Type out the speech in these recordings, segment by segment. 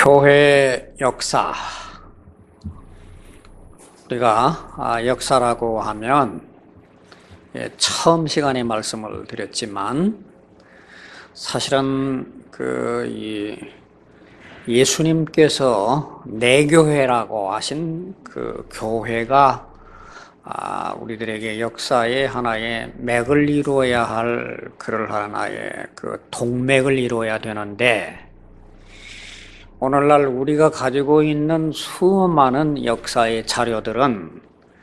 교회 역사. 우리가 역사라고 하면 처음 시간에 말씀을 드렸지만 사실은 예수님께서 내교회라고 하신 그 교회가 우리들에게 역사의 하나의 맥을 이루어야 할 그럴 하나의 그 동맥을 이루어야 되는데, 오늘날 우리가 가지고 있는 수많은 역사의 자료들은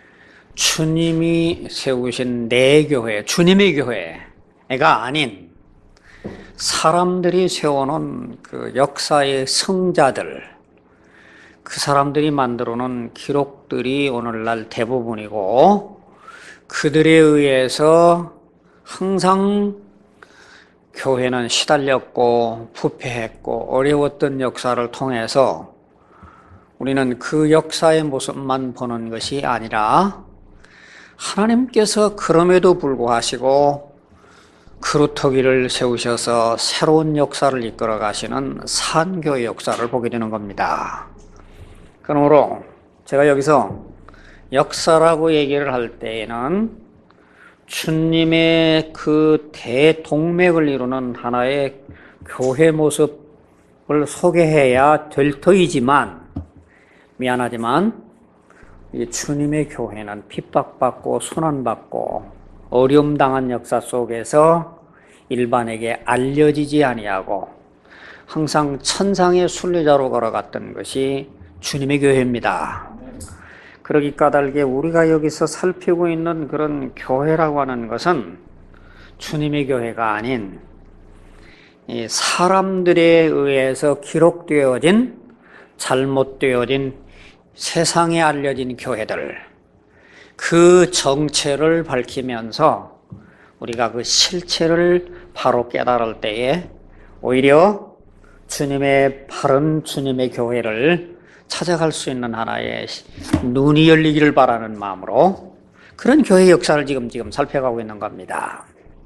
주님이 세우신 내교회, 주님의 교회가 아닌 사람들이 세워놓은 그 역사의 성자들, 그 사람들이 만들어 놓은 기록들이 오늘날 대부분이고, 그들에 의해서 항상 교회는 시달렸고 부패했고 어려웠던 역사를 통해서 우리는 그 역사의 모습만 보는 것이 아니라 하나님께서 그럼에도 불구하고 그루터기를 세우셔서 새로운 역사를 이끌어 가시는 산교의 역사를 보게 되는 겁니다. 그러므로 제가 여기서 역사라고 얘기를 할 때에는 주님의 그 대동맥을 이루는 하나의 교회 모습을 소개해야 될 터이지만, 미안하지만 이 주님의 교회는 핍박받고 순환받고 어려움당한 역사 속에서 일반에게 알려지지 아니하고 항상 천상의 순례자로 걸어갔던 것이 주님의 교회입니다. 그러기 까닭에 우리가 여기서 살피고 있는 그런 교회라고 하는 것은 주님의 교회가 아닌 이 사람들에 의해서 기록되어진, 잘못되어진, 세상에 알려진 교회들, 그 정체를 밝히면서 우리가 그 실체를 바로 깨달을 때에 오히려 주님의 바른 주님의 교회를 찾아갈 수 있는 하나의 눈이 열리기를 바라는 마음으로 그런 교회 역사를 지금 살펴가고 있는 겁니다.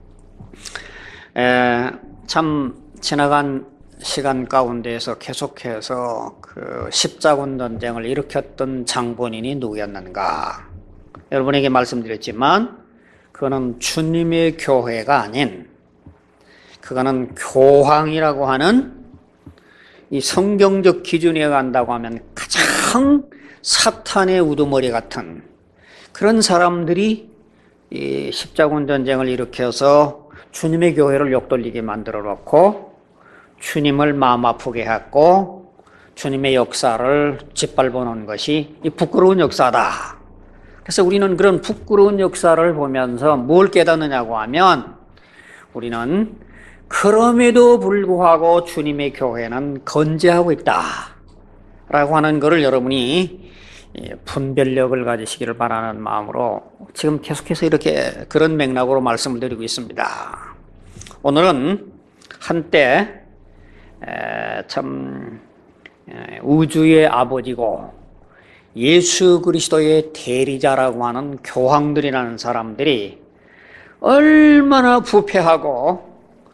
참 지나간 시간 가운데에서 계속해서 그 십자군 전쟁을 일으켰던 장본인이 누구였는가? 여러분에게 말씀드렸지만 그거는 주님의 교회가 아닌, 그거는 교황이라고 하는 이 성경적 기준에 간다고 하면 가장 사탄의 우두머리 같은 그런 사람들이 이 십자군 전쟁을 일으켜서 주님의 교회를 욕돌리게 만들어 놓고 주님을 마음 아프게 했고 주님의 역사를 짓밟아 놓은 것이 이 부끄러운 역사다. 그래서 우리는 그런 부끄러운 역사를 보면서 뭘 깨닫느냐고 하면, 우리는 그럼에도 불구하고 주님의 교회는 건재하고 있다 라고 하는 것을 여러분이 분별력을 가지시기를 바라는 마음으로 지금 계속해서 이렇게 그런 맥락으로 말씀을 드리고 있습니다. 오늘은 한때 참 우주의 아버지고 예수 그리스도의 대리자라고 하는 교황들이라는 사람들이 얼마나 부패하고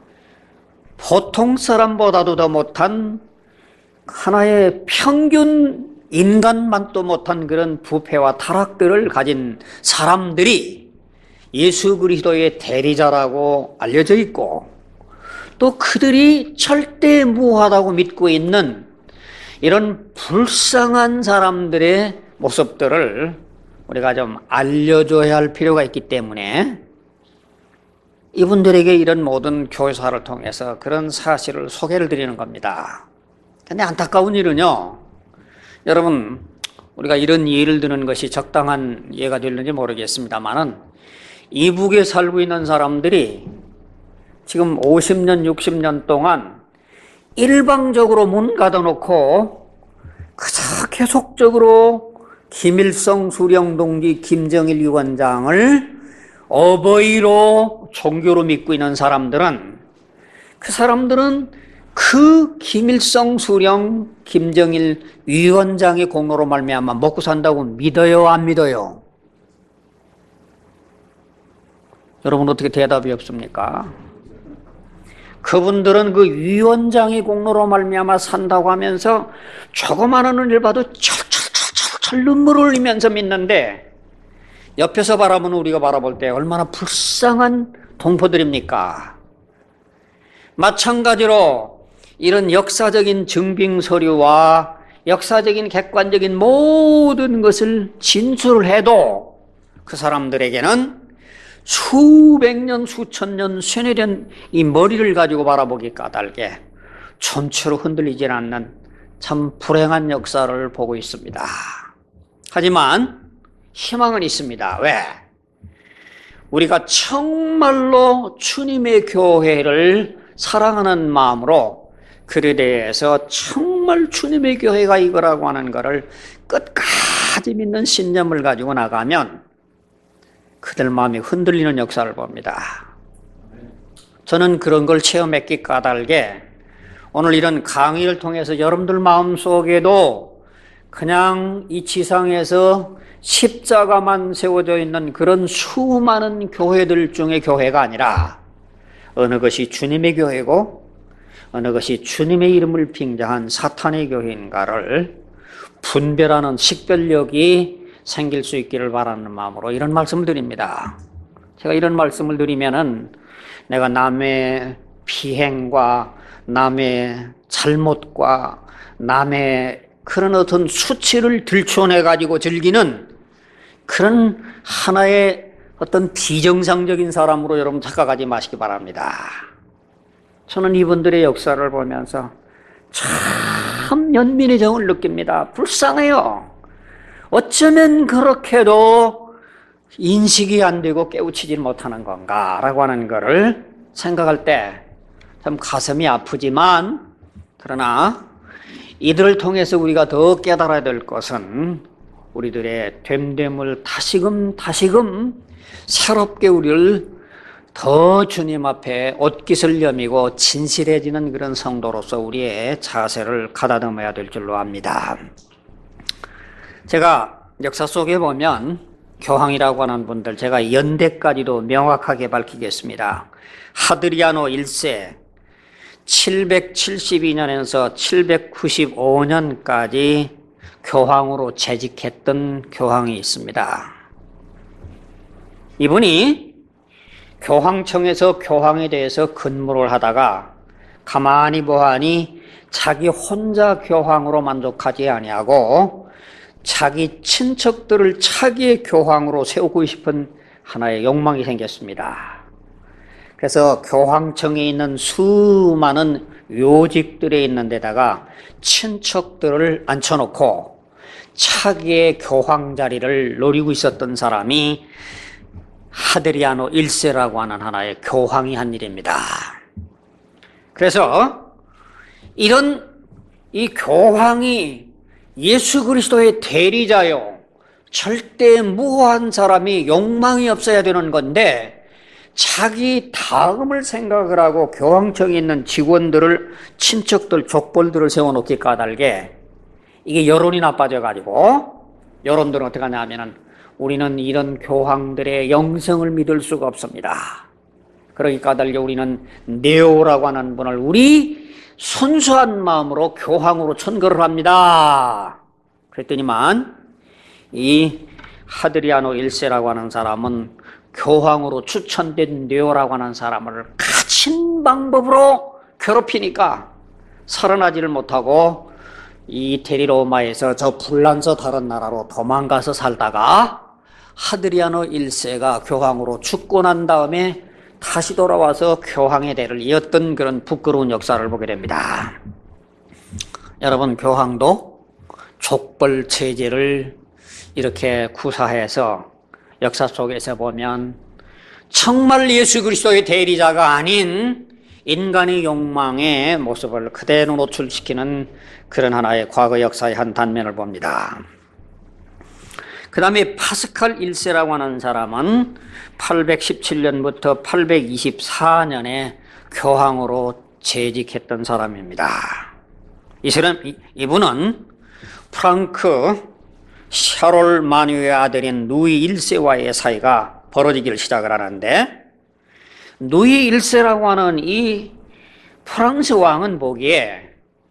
보통 사람보다도 더 못한 하나의 평균 인간만도 못한 그런 부패와 타락들을 가진 사람들이 예수 그리스도의 대리자라고 알려져 있고, 또 그들이 절대 무하다고 믿고 있는 이런 불쌍한 사람들의 모습들을 우리가 좀 알려줘야 할 필요가 있기 때문에 이분들에게 이런 모든 교사를 통해서 그런 사실을 소개를 드리는 겁니다. 근데 안타까운 일은요, 여러분, 우리가 이런 예를 드는 것이 적당한 예가 될는지 모르겠습니다만은 이북에 살고 있는 사람들이 지금 50년, 60년 동안 일방적으로 문 닫아놓고 그저 계속적으로 김일성 수령동지 김정일 위원장을 어버이로 종교로 믿고 있는 사람들은, 그 사람들은 그 김일성 수령 김정일 위원장의 공로로 말미암아 먹고 산다고 믿어요, 안 믿어요? 여러분 어떻게 대답이 없습니까? 그분들은 그 위원장의 공로로 말미암아 산다고 하면서 조그마한 은혜를 봐도 철철철철 눈물을 흘리면서 믿는데, 옆에서 바라보는 우리가 바라볼 때 얼마나 불쌍한 동포들입니까? 마찬가지로 이런 역사적인 증빙 서류와 역사적인 객관적인 모든 것을 진술을 해도 그 사람들에게는 수백 년, 수천 년, 세뇌된 이 머리를 가지고 바라보기 까닭에 전체로 흔들리지 않는 참 불행한 역사를 보고 있습니다. 하지만 희망은 있습니다. 왜? 우리가 정말로 주님의 교회를 사랑하는 마음으로 그에 대해서 정말 주님의 교회가 이거라고 하는 것을 끝까지 믿는 신념을 가지고 나가면 그들 마음이 흔들리는 역사를 봅니다. 저는 그런 걸 체험했기 까닭에 오늘 이런 강의를 통해서 여러분들 마음속에도 그냥 이 지상에서 십자가만 세워져 있는 그런 수많은 교회들 중의 교회가 아니라 어느 것이 주님의 교회고 어느 것이 주님의 이름을 빙자한 사탄의 교회인가를 분별하는 식별력이 생길 수 있기를 바라는 마음으로 이런 말씀을 드립니다. 제가 이런 말씀을 드리면은 내가 남의 비행과 남의 잘못과 남의 그런 어떤 수치를 들춰내 가지고 즐기는 그런 하나의 어떤 비정상적인 사람으로 여러분 착각하지 마시기 바랍니다. 저는 이분들의 역사를 보면서 참 연민의 정을 느낍니다. 불쌍해요. 어쩌면 그렇게도 인식이 안 되고 깨우치지 못하는 건가라고 하는 것을 생각할 때 참 가슴이 아프지만, 그러나 이들을 통해서 우리가 더 깨달아야 될 것은 우리들의 됨됨을 다시금 새롭게 우리를 더 주님 앞에 옷깃을 여미고 진실해지는 그런 성도로서 우리의 자세를 가다듬어야 될 줄로 압니다. 제가 역사 속에 보면 교황이라고 하는 분들, 제가 연대까지도 명확하게 밝히겠습니다. 하드리아노 1세 772년에서 795년까지 교황으로 재직했던 교황이 있습니다. 이분이 교황청에서 교황에 대해서 근무를 하다가 가만히 보아하니 자기 혼자 교황으로 만족하지 아니하고 자기 친척들을 차기의 교황으로 세우고 싶은 하나의 욕망이 생겼습니다. 그래서 교황청에 있는 수많은 요직들에 있는 데다가 친척들을 앉혀놓고 차기의 교황 자리를 노리고 있었던 사람이 하드리아노 1세라고 하는 하나의 교황이 한 일입니다. 그래서 이런 이 교황이 예수 그리스도의 대리자요, 절대 무한 사람이 욕망이 없어야 되는 건데 자기 다음을 생각을 하고 교황청에 있는 직원들을, 친척들, 족벌들을 세워놓기 까닭에 이게 여론이 나빠져가지고 여론들은 어떻게 하냐면은 우리는 이런 교황들의 영성을 믿을 수가 없습니다. 그러기 까닭에 우리는 네오라고 하는 분을 우리 순수한 마음으로 교황으로 천거를 합니다. 그랬더니만 이 하드리아노 1세라고 하는 사람은 교황으로 추천된 네오라고 하는 사람을 갇힌 방법으로 괴롭히니까 살아나지를 못하고 이 데리로마에서 저 불란서 다른 나라로 도망가서 살다가 하드리아노 1세가 교황으로 죽고 난 다음에 다시 돌아와서 교황의 대를 이었던 그런 부끄러운 역사를 보게 됩니다. 여러분, 교황도 족벌 체제를 이렇게 구사해서 역사 속에서 보면 정말 예수 그리스도의 대리자가 아닌 인간의 욕망의 모습을 그대로 노출시키는 그런 하나의 과거 역사의 한 단면을 봅니다. 그 다음에 파스칼 1세라고 하는 사람은 817년부터 824년에 교황으로 재직했던 사람입니다. 이분은 프랑크 샤롤 마뉴의 아들인 누이 1세와의 사이가 벌어지기를 시작을 하는데, 누이 1세라고 하는 이 프랑스 왕은 보기에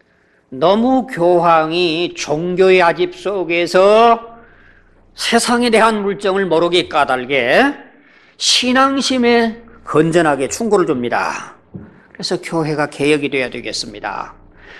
너무 교황이 종교의 아집 속에서 세상에 대한 물정을 모르게 까닭에 신앙심에 건전하게 충고를 줍니다. 그래서 교회가 개혁이 되어야 되겠습니다.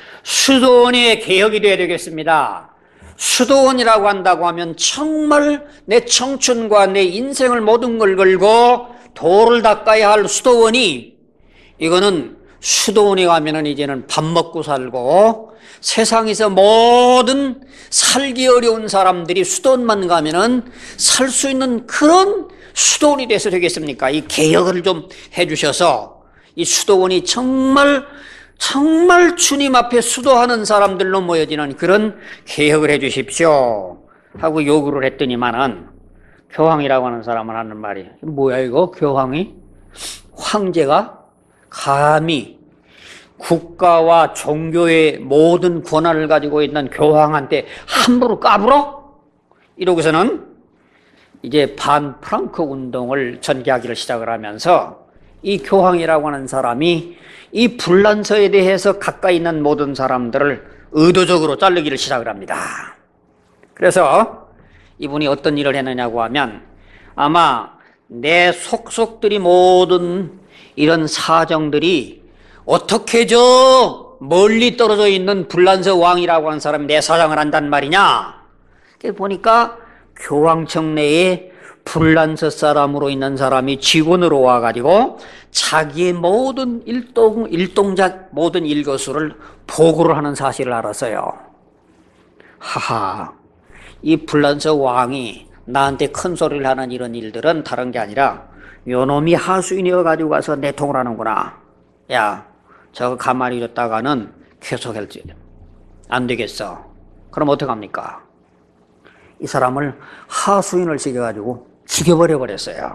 수도원의 개혁이 되어야 되겠습니다. 수도원이라고 한다고 하면 정말 내 청춘과 내 인생을 모든 걸 걸고 도를 닦아야 할 수도원이, 이거는 수도원에 가면은 이제는 밥 먹고 살고 세상에서 모든 살기 어려운 사람들이 수도원만 가면은 살 수 있는 그런 수도원이 돼서 되겠습니까? 이 개혁을 좀 해주셔서 이 수도원이 정말 주님 앞에 수도하는 사람들로 모여지는 그런 개혁을 해 주십시오 하고 요구를 했더니만은 교황이라고 하는 사람은 하는 말이, 뭐야 이거 교황이? 황제가 감히 국가와 종교의 모든 권한을 가지고 있는 교황한테 함부로 까불어? 이러고서는 이제 반프랑크 운동을 전개하기를 시작을 하면서 이 교황이라고 하는 사람이 이 불란서에 대해서 가까이 있는 모든 사람들을 의도적으로 자르기를 시작을 합니다. 그래서 이분이 어떤 일을 했느냐고 하면, 아마 내 속속들이 모든 이런 사정들이 어떻게 저 멀리 떨어져 있는 불란서 왕이라고 하는 사람이 내 사정을 한단 말이냐. 보니까 교황청 내에 불란서 사람으로 있는 사람이 직원으로 와가지고 자기의 모든 일동작 모든 일거수를 보고를 하는 사실을 알았어요. 하하, 이 불란서 왕이 나한테 큰 소리를 하는 이런 일들은 다른 게 아니라 요놈이 하수인이어 가지고 가서 내통을 하는구나. 야, 저거 가만히 뒀다가는 계속할지 안 되겠어. 그럼 어떡합니까? 이 사람을 하수인을 시켜가지고 죽여버려 버렸어요.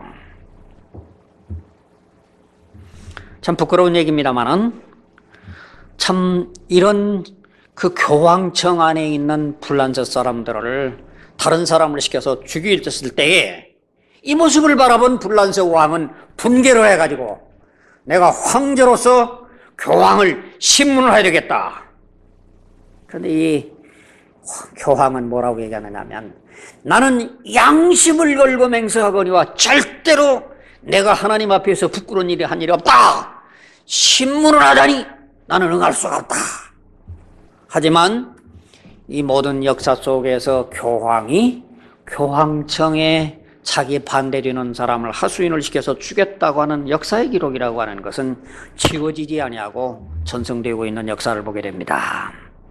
참 부끄러운 얘기입니다만은 참 이런 그 교황청 안에 있는 불란서 사람들을 다른 사람을 시켜서 죽였을 때에 이 모습을 바라본 불란서 왕은 분개를 해가지고 내가 황제로서 교황을 신문을 해야 되겠다. 그런데 이 교황은 뭐라고 얘기하느냐면, 나는 양심을 걸고 맹세하거니와 절대로 내가 하나님 앞에서 부끄러운 일이 한 일이 없다. 신문을 하자니 나는 응할 수가 없다. 하지만 이 모든 역사 속에서 교황이 교황청에 자기 반대되는 사람을 하수인을 시켜서 죽였다고 하는 역사의 기록이라고 하는 것은 지워지지 아니하고 전승되고 있는 역사를 보게 됩니다.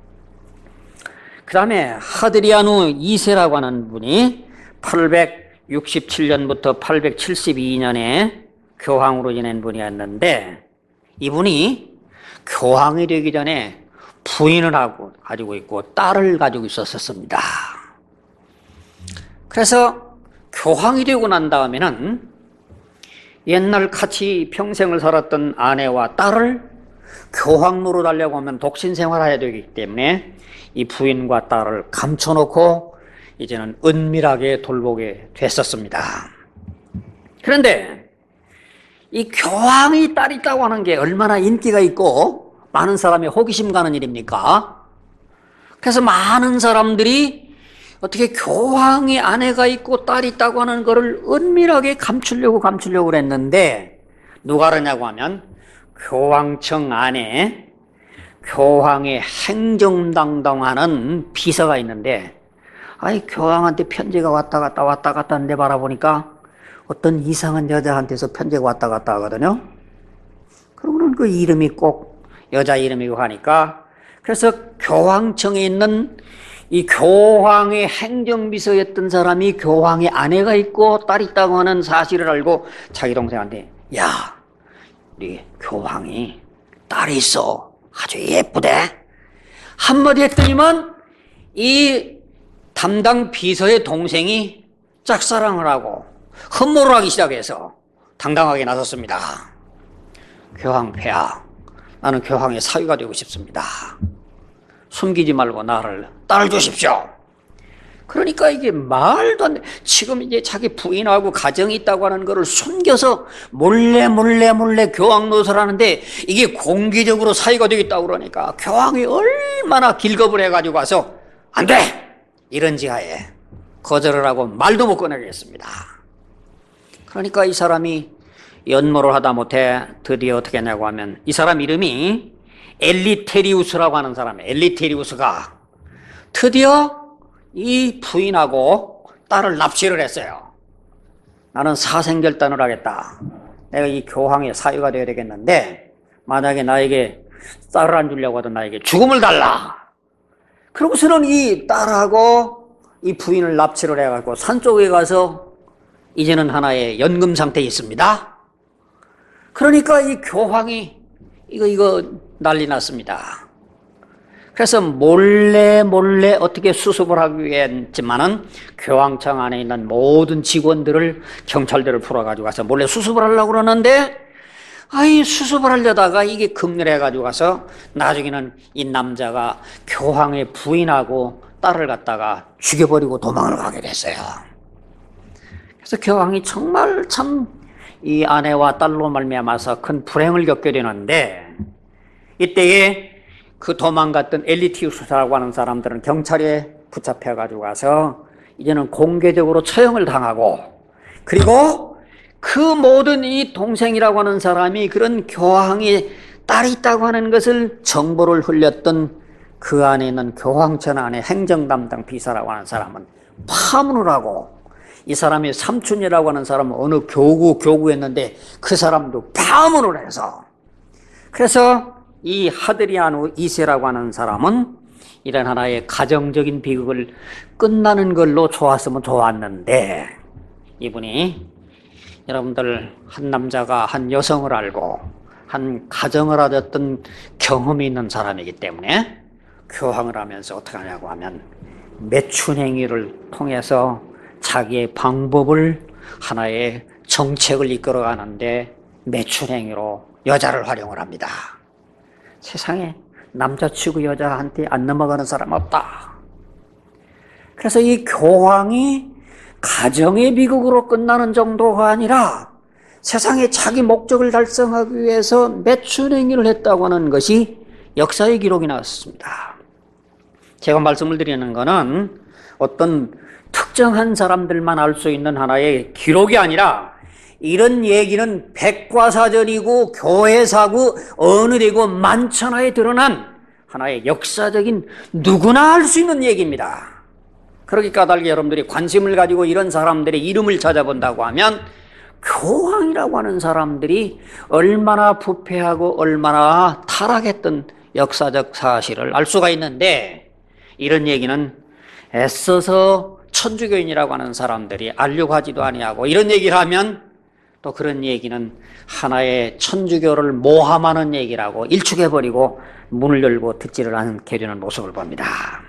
그 다음에 하드리아누 2세라고 하는 분이 867년부터 872년에 교황으로 지낸 분이었는데, 이분이 교황이 되기 전에 부인을 가지고 있고 딸을 가지고 있었습니다. 그래서 교황이 되고 난 다음에는 옛날 같이 평생을 살았던 아내와 딸을 교황 노릇하려고 하면 독신 생활해야 되기 때문에 이 부인과 딸을 감춰놓고 이제는 은밀하게 돌보게 됐었습니다. 그런데 이 교황이 딸 있다고 하는 게 얼마나 인기가 있고 많은 사람이 호기심 가는 일입니까? 그래서 많은 사람들이 어떻게 교황의 아내가 있고 딸이 있다고 하는 것을 은밀하게 감추려고 했는데, 누가 그러냐고 하면 교황청 안에 교황의 행정담당하는 비서가 있는데, 아이 교황한테 편지가 왔다 갔다 하는데 바라보니까 어떤 이상한 여자한테서 편지가 왔다 갔다 하거든요. 그러면 그 이름이 꼭 여자 이름이고 하니까, 그래서 교황청에 있는 이 교황의 행정비서였던 사람이 교황의 아내가 있고 딸이 있다고 하는 사실을 알고 자기 동생한테, 야, 우리 교황이 딸이 있어. 아주 예쁘대. 한마디 했더니만 이 담당 비서의 동생이 짝사랑을 하고 흠모를 하기 시작해서 당당하게 나섰습니다. 교황 폐하, 나는 교황의 사위가 되고 싶습니다. 숨기지 말고 나를 딸 주십시오. 그러니까 이게 말도 안 돼. 지금 이제 자기 부인하고 가정이 있다고 하는 거를 숨겨서 몰래 교황 노릇을 하는데 이게 공개적으로 사유가 되겠다고 그러니까 교황이 얼마나 길겁을 해가지고 와서 안 돼! 이런 지하에 거절을 하고 말도 못 꺼내겠습니다. 그러니까 이 사람이 연모를 하다 못해 드디어 어떻게 했냐고 하면 이 사람 이름이 엘리테리우스라고 하는 사람이에요. 엘리테리우스가 드디어 이 부인하고 딸을 납치를 했어요. 나는 사생결단을 하겠다. 내가 이 교황의 사유가 되어야 되겠는데 만약에 나에게 딸을 안 주려고 하던 나에게 죽음을 달라. 그러고서는 이 딸하고 이 부인을 납치를 해가지고 산속에 가서 이제는 하나의 연금 상태에 있습니다. 그러니까 이 교황이 이거 난리 났습니다. 그래서 몰래 어떻게 수습을 하기 위했지만은 교황청 안에 있는 모든 직원들을 경찰들을 풀어가지고 가서 몰래 수습을 하려고 그러는데 수습을 하려다가 이게 극렬해가지고 가서 나중에는 이 남자가 교황의 부인하고 딸을 갖다가 죽여버리고 도망을 가게 됐어요. 그래서 교황이 정말 참 이 아내와 딸로 말미암아서 큰 불행을 겪게 되는데 이때에 그 도망갔던 엘리티우스라고 하는 사람들은 경찰에 붙잡혀가지고 가서 이제는 공개적으로 처형을 당하고 그리고 그 모든 이 동생이라고 하는 사람이 그런 교황의 딸이 있다고 하는 것을 정보를 흘렸던 그 안에 있는 교황청 안에 행정 담당 비서라고 하는 사람은 파문을 하고 이 사람이 삼촌이라고 하는 사람은 어느 교구였는데 그 사람도 파문을 해서 그래서 이 하드리아누 2세라고 하는 사람은 이런 하나의 가정적인 비극을 끝나는 걸로 좋았으면 좋았는데 이분이 여러분들 한 남자가 한 여성을 알고 한 가정을 하셨던 경험이 있는 사람이기 때문에 교황을 하면서 어떻게 하냐고 하면 매춘행위를 통해서 자기의 방법을 하나의 정책을 이끌어가는데 매춘행위로 여자를 활용을 합니다. 세상에 남자치고 여자한테 안 넘어가는 사람 없다. 그래서 이 교황이 가정의 비극으로 끝나는 정도가 아니라 세상에 자기 목적을 달성하기 위해서 매춘행위를 했다고 하는 것이 역사의 기록이 나왔습니다. 제가 말씀을 드리는 것은 어떤 특정한 사람들만 알 수 있는 하나의 기록이 아니라 이런 얘기는 백과사전이고 교회사고 어느 데고 만천하에 드러난 하나의 역사적인 누구나 알 수 있는 얘기입니다. 그렇게 까닭에 여러분들이 관심을 가지고 이런 사람들의 이름을 찾아본다고 하면 교황이라고 하는 사람들이 얼마나 부패하고 얼마나 타락했던 역사적 사실을 알 수가 있는데 이런 얘기는 애써서 천주교인이라고 하는 사람들이 알려고 하지도 아니하고 이런 얘기를 하면 또 그런 얘기는 하나의 천주교를 모함하는 얘기라고 일축해버리고 문을 열고 듣지를 않게 되는 모습을 봅니다.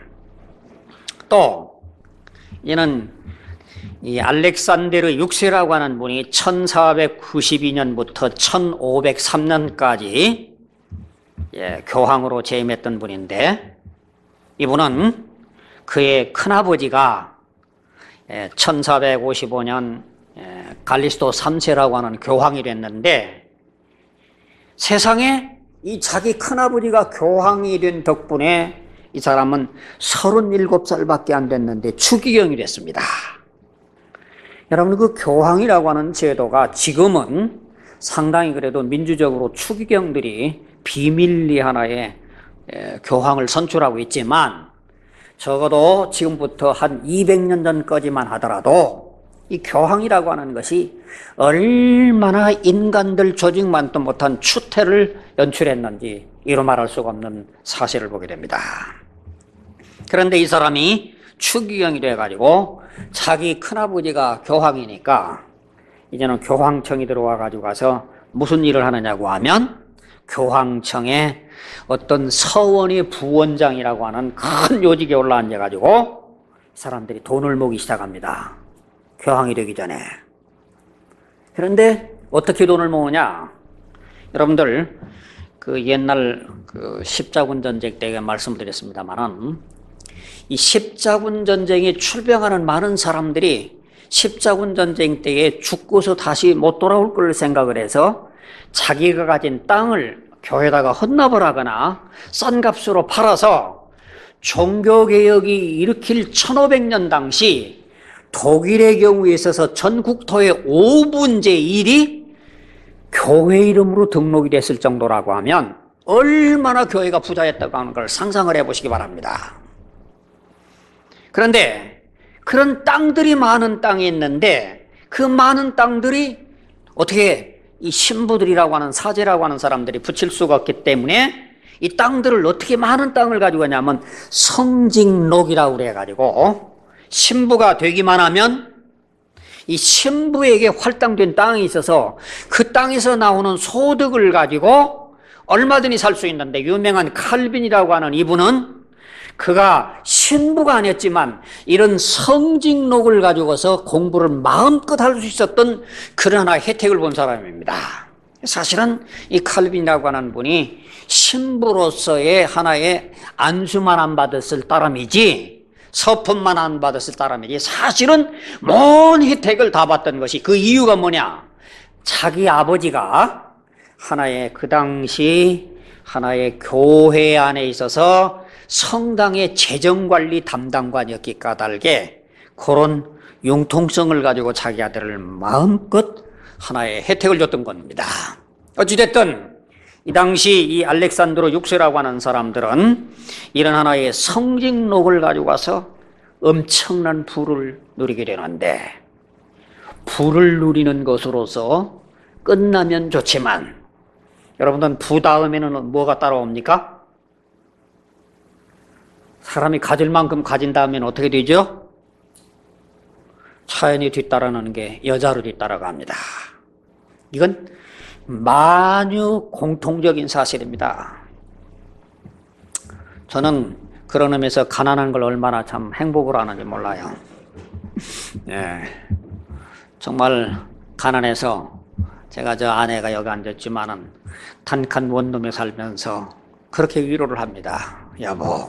또 이는 이 알렉산데르 6세라고 하는 분이 1492년부터 1503년까지 교황으로 재임했던 분인데 이분은 그의 큰아버지가 1455년 갈리스토 3세라고 하는 교황이 됐는데 세상에 이 자기 큰아버지가 교황이 된 덕분에 이 사람은 37살밖에 안 됐는데 추기경이 됐습니다. 여러분 그 교황이라고 하는 제도가 지금은 상당히 그래도 민주적으로 추기경들이 비밀리 하나의 교황을 선출하고 있지만 적어도 지금부터 한 200년 전까지만 하더라도 이 교황이라고 하는 것이 얼마나 인간들 조직만도 못한 추태를 연출했는지 이루 말할 수가 없는 사실을 보게 됩니다. 그런데 이 사람이 추기경이 돼가지고 자기 큰아버지가 교황이니까 이제는 교황청이 들어와 가지고 가서 무슨 일을 하느냐고 하면 교황청에 어떤 서원의 부원장이라고 하는 큰 요직에 올라앉아가지고 사람들이 돈을 모기 시작합니다. 교황이 되기 전에. 그런데 어떻게 돈을 모으냐? 여러분들 그 옛날 그 십자군 전쟁 때 말씀드렸습니다만은 이 십자군 전쟁에 출병하는 많은 사람들이 십자군 전쟁 때에 죽고서 다시 못 돌아올 걸 생각을 해서 자기가 가진 땅을 교회에다가 헌납을 하거나 싼 값으로 팔아서 종교개혁이 일으킬 1500년 당시 독일의 경우에 있어서 전국토의 5분의 1이 교회 이름으로 등록이 됐을 정도라고 하면 얼마나 교회가 부자였다고 하는 걸 상상을 해보시기 바랍니다. 그런데 그런 땅들이 많은 땅이 있는데 그 많은 땅들이 어떻게 이 신부들이라고 하는 사제라고 하는 사람들이 붙일 수가 없기 때문에 이 땅들을 어떻게 많은 땅을 가지고 하냐면 성직록이라고 그래가지고 신부가 되기만 하면 이 신부에게 할당된 땅이 있어서 그 땅에서 나오는 소득을 가지고 얼마든지 살 수 있는데 유명한 칼빈이라고 하는 이분은 그가 신부가 아니었지만 이런 성직록을 가지고서 공부를 마음껏 할 수 있었던 그런 하나의 혜택을 본 사람입니다. 사실은 이 칼빈이라고 하는 분이 신부로서의 하나의 안수만 안 받았을 따름이지 서품만 안 받았을 따름이지 사실은 먼 혜택을 다 받던 것이 그 이유가 뭐냐? 자기 아버지가 하나의 그 당시 하나의 교회 안에 있어서 성당의 재정관리 담당관이었기 까닭에 그런 융통성을 가지고 자기 아들을 마음껏 하나의 혜택을 줬던 겁니다. 어찌됐든 이 당시 이 알렉산드로 6세라고 하는 사람들은 이런 하나의 성직록을 가지고 와서 엄청난 부를 누리게 되는데 부를 누리는 것으로서 끝나면 좋지만 여러분들은 부 다음에는 뭐가 따라옵니까? 사람이 가질 만큼 가진 다음엔 어떻게 되죠? 자연이 뒤따르는 게 여자로 뒤따라갑니다. 이건 만유 공통적인 사실입니다. 저는 그런 의미에서 가난한 걸 얼마나 참 행복으로 하는지 몰라요. 네. 정말 가난해서 제가 저 아내가 여기 앉았지만은 단칸 원룸에 살면서 그렇게 위로를 합니다. 여보,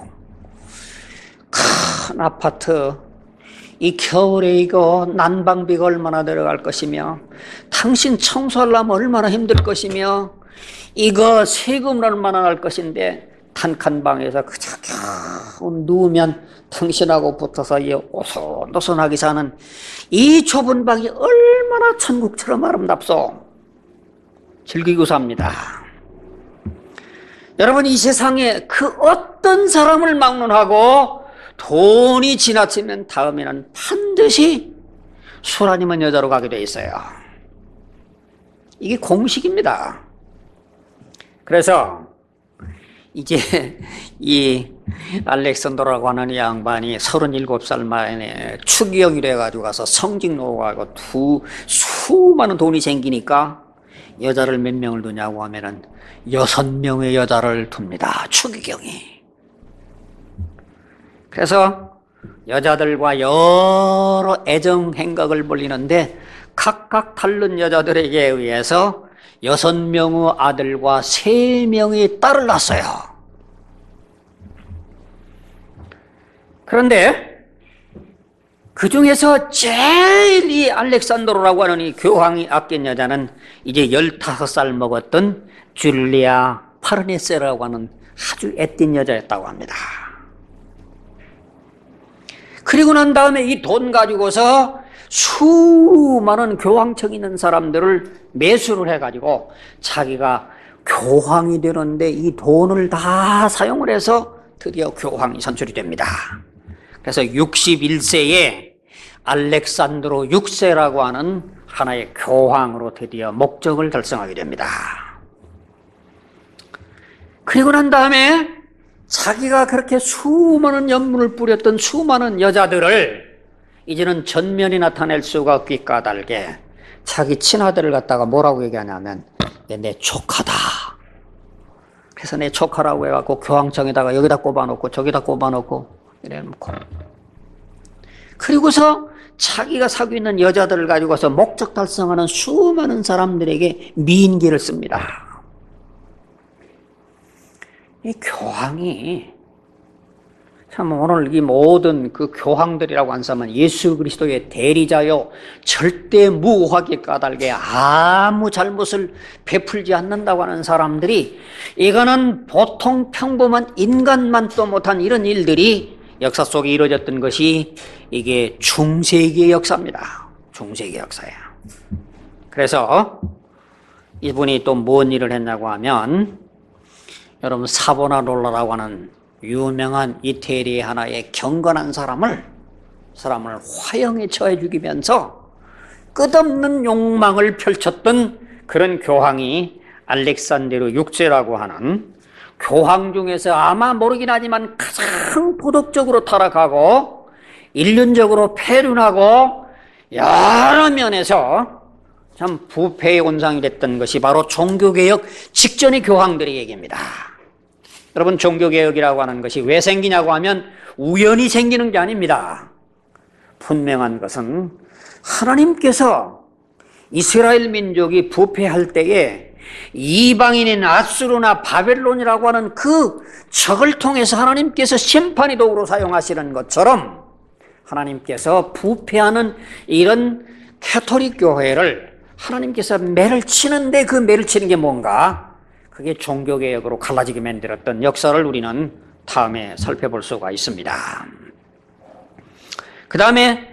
큰 아파트 이 겨울에 이거 난방비가 얼마나 들어갈 것이며 당신 청소하려면 얼마나 힘들 것이며 이거 세금은 얼마나 날 것인데 단칸 방에서 그저 겨우 누우면 당신하고 붙어서 오손도손하게 사는 이 좁은 방이 얼마나 천국처럼 아름답소. 즐기고 삽니다. 여러분, 이 세상에 그 어떤 사람을 막론하고 돈이 지나치면 다음에는 반드시 술 아니면 여자로 가게 돼 있어요. 이게 공식입니다. 그래서 이제 이 알렉산더라고 하는 양반이 37살 만에 추기경이 돼가지고 가서 성직록하고 수많은 돈이 생기니까 여자를 몇 명을 두냐고 하면은 6명의 여자를 둡니다. 추기경이. 그래서 여자들과 여러 애정 행각을 벌리는데 각각 다른 여자들에게 의해서 6명의 아들과 3명의 딸을 낳았어요. 그런데 그 중에서 제일 이 알렉산드로라고 하는 이 교황이 아낀 여자는 이제 15살 먹었던 줄리아 파르네세라고 하는 아주 애띤 여자였다고 합니다. 그리고 난 다음에 이 돈 가지고서 수많은 교황청 있는 사람들을 매수를 해가지고 자기가 교황이 되는데 이 돈을 다 사용을 해서 드디어 교황이 선출이 됩니다. 그래서 61세에 알렉산드로 6세라고 하는 하나의 교황으로 드디어 목적을 달성하게 됩니다. 그리고 난 다음에 자기가 그렇게 수많은 연문을 뿌렸던 수많은 여자들을 이제는 전면이 나타낼 수가 없기 까닭에 자기 친아들을 갖다가 뭐라고 얘기하냐면 내 조카다. 그래서 내 조카라고 해갖고 교황청에다가 여기다 꼽아놓고 저기다 꼽아놓고 이래놓고 그리고서 자기가 사귀고 있는 여자들을 가지고서 목적 달성하는 수많은 사람들에게 미인기를 씁니다. 이 교황이 참 오늘 이 모든 그 교황들이라고 한 사람은 예수 그리스도의 대리자요 절대 무오하게 까닭에 아무 잘못을 베풀지 않는다고 하는 사람들이 이거는 보통 평범한 인간만도 못한 이런 일들이 역사 속에 이루어졌던 것이 이게 중세기의 역사입니다. 중세기 역사예요. 그래서 이분이 또 뭔 일을 했냐고 하면 여러분 사보나롤라라고 하는 유명한 이태리 하나의 경건한 사람을 화형에 처해 죽이면서 끝없는 욕망을 펼쳤던 그런 교황이 알렉산데르 6세라고 하는 교황 중에서 아마 모르긴 하지만 가장 도덕적으로 타락하고 인륜적으로 패륜하고 여러 면에서 참 부패의 온상이 됐던 것이 바로 종교개혁 직전의 교황들의 얘기입니다. 여러분 종교개혁이라고 하는 것이 왜 생기냐고 하면 우연히 생기는 게 아닙니다. 분명한 것은 하나님께서 이스라엘 민족이 부패할 때에 이방인인 아수르나 바벨론이라고 하는 그 적을 통해서 하나님께서 심판의 도구로 사용하시는 것처럼 하나님께서 부패하는 이런 캐토릭 교회를 하나님께서 매를 치는데 그 매를 치는 게 뭔가? 그게 종교개혁으로 갈라지게 만들었던 역사를 우리는 다음에 살펴볼 수가 있습니다. 그 다음에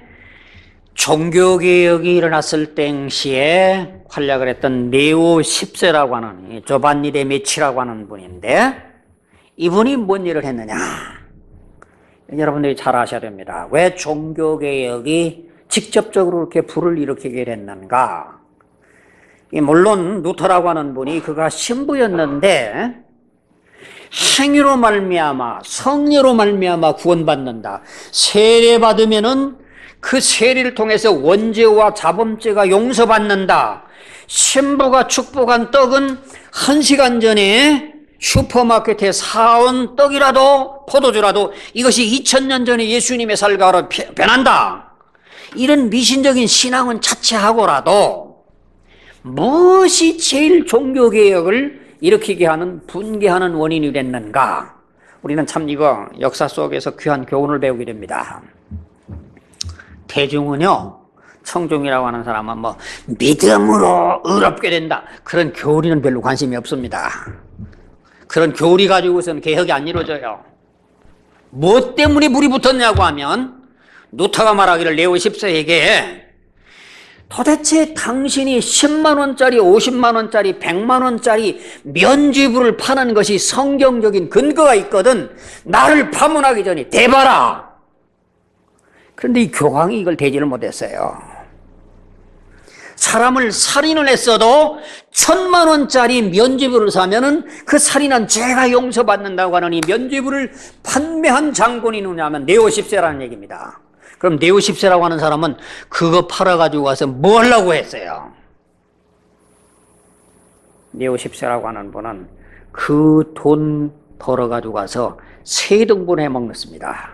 종교개혁이 일어났을 당시에 활약을 했던 네오 10세라고 하는 조반니 데 메치라고 하는 분인데 이분이 뭔 일을 했느냐? 여러분들이 잘 아셔야 됩니다. 왜 종교개혁이 직접적으로 이렇게 불을 일으키게 됐는가? 물론 루터라고 하는 분이 그가 신부였는데 행위로 말미암아 성례로 말미암아 구원받는다. 세례받으면은 그 세례를 통해서 원죄와 자범죄가 용서받는다. 신부가 축복한 떡은 1시간 전에 슈퍼마켓에 사온 떡이라도 포도주라도 이것이 2000년 전에 예수님의 살가로 변한다. 이런 미신적인 신앙은 자체하고라도 무엇이 제일 종교개혁을 일으키게 하는 분개하는 원인이 됐는가? 우리는 참 이거 역사 속에서 귀한 교훈을 배우게 됩니다. 대중은요, 청중이라고 하는 사람은 뭐 믿음으로 의롭게 된다. 그런 교리는 별로 관심이 없습니다. 그런 교리 가지고서는 개혁이 안 이루어져요. 뭐 때문에 불이 붙었냐고 하면 루터가 말하기를 네오 10세에게 도대체 당신이 10만 원짜리, 50만 원짜리, 100만 원짜리 면죄부를 파는 것이 성경적인 근거가 있거든. 나를 파문하기 전에 대봐라. 그런데 이 교황이 이걸 대지를 못했어요. 사람을 살인을 했어도 1000만 원짜리 면죄부를 사면은 그 살인한 죄가 용서받는다고 하는 이 면죄부를 판매한 장본이 누구냐면 네오 10세라는 얘기입니다. 그럼 네오 10세라고 하는 사람은 그거 팔아가지고 와서 뭐 하려고 했어요? 네오 10세라고 하는 분은 그 돈 벌어가지고 와서 세 등분 해먹었습니다.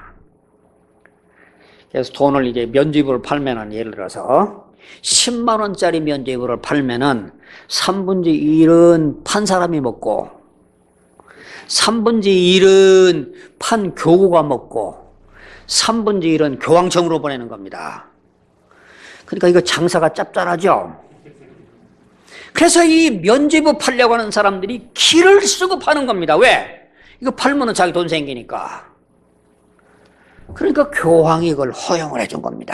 그래서 돈을 이제 면죄부를 팔면은 예를 들어서 10만 원짜리 면죄부를 팔면은 3분의 1은 판 사람이 먹고 3분의 1은 판 교구가 먹고 3분의 1은 교황청으로 보내는 겁니다. 그러니까 이거 장사가 짭짤하죠. 그래서 이 면죄부 팔려고 하는 사람들이 기를 쓰고 파는 겁니다. 왜? 이거 팔면은 자기 돈 생기니까. 그러니까 교황이 이걸 허용을 해준 겁니다.